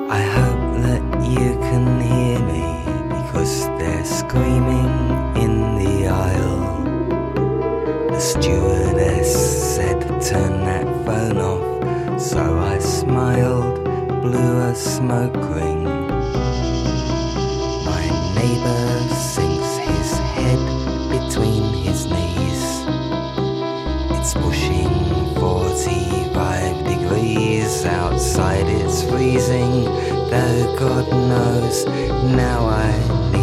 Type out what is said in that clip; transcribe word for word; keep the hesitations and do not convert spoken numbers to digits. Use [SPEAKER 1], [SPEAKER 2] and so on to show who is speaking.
[SPEAKER 1] I hope that you can hear me, because they're screaming in the aisle. The stewardess said, turn that phone off, so I smiled, blew a smoke ring. My neighbour sinks his head between his knees. It's pushing forty-five degrees, outside it's freezing, though God knows now I need